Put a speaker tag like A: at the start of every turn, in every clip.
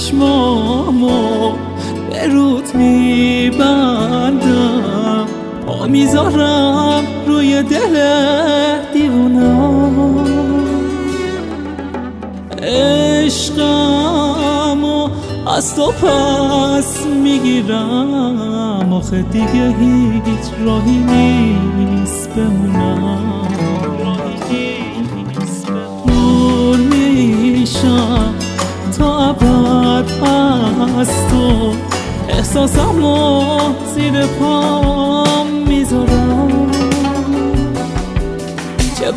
A: چشمامو به رود میبندم، پا میذارم روی دل دیوونم. عشقمو از تو پس میگیرم، آخه دیگه هیچ راهی نیست بمونم. دور میشم تا ابد از تو، احساسمو زیر پام میذارم. چه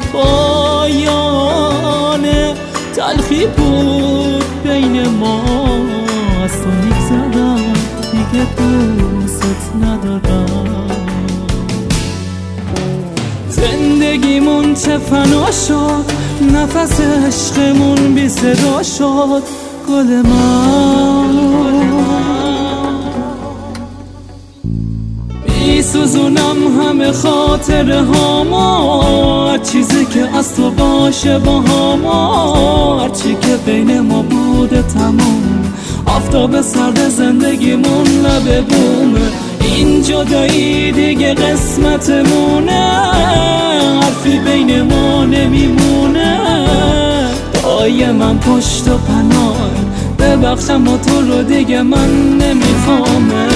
A: پایان تلخی بود بین ما، از تو میگذرم دیگه دوست ندارم. زندگیمون چه فنا شد، نفس عشقمون بی صدا شد. گل من میسوزونم همه خاطره هامو، هر چیزی که از تو باشه با هامو، هر چی که بین ما بوده تموم. آفتاب سرد زندگیمون لب بومه، این جدایی دیگه قسمتمونه، حرفی بین ما نمیمونه. دایما پشت و پناه ببخشم و تو رو دیگه من نمیخوامه.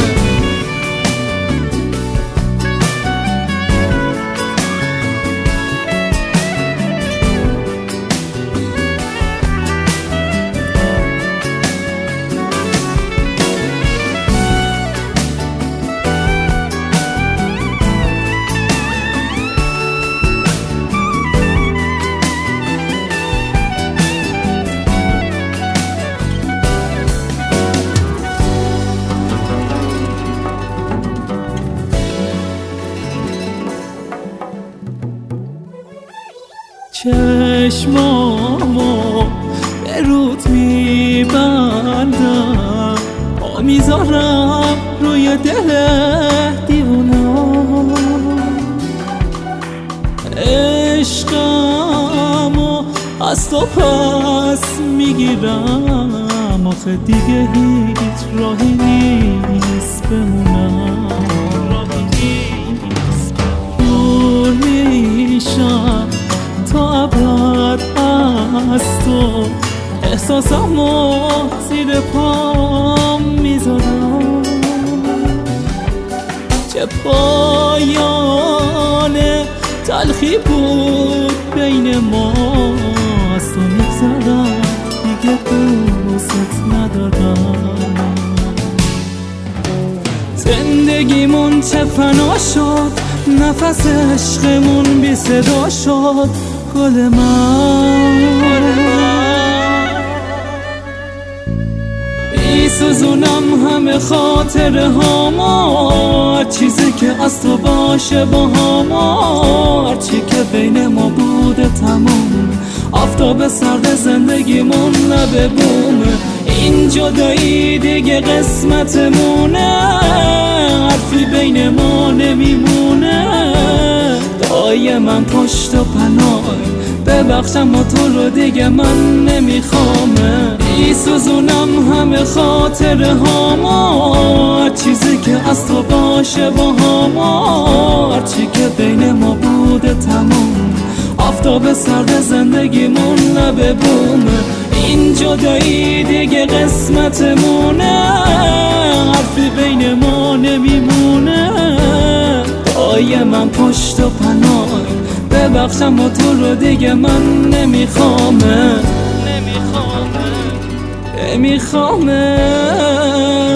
A: چشمامو به رود میبندم، پا میذارم روی دل دیوونم. عشقمو از تو پس میگیرم، آخه دیگه هیچ راهی نیست بمونم. دور میشم تا ابد از تو، احساسمو زیر پام میذارم. چه پایان تلخی بود بین ما، از تو میگذرم دیگه دوست ندارم. زندگیمون چه فنا شد، نفس عشقمون بی صدا شد. گل من میسوزونم همه خاطره هامو، هر چیزی که از تو باشه با هامو، هر چی که بین ما بوده تموم. آفتاب سرد زندگیمون لب بومه، این جدایی دیگه قسمتمونه، حرفی بین ما نمیمونه. دایما پشت و پناه ببخشم و تو رو دیگه من نمیخوامه. میسوزونم همه خاطره هامو، هر چیزی که از تو باشه با هامو، هر چی که بین ما بوده تموم. آفتاب سرد زندگیمون لب بومه، این جدایی دیگه قسمتمونه، حرفی بین ما نمیمونه. دایما پشت و پناه ببخشم و تو رو دیگه من نمیخوامه.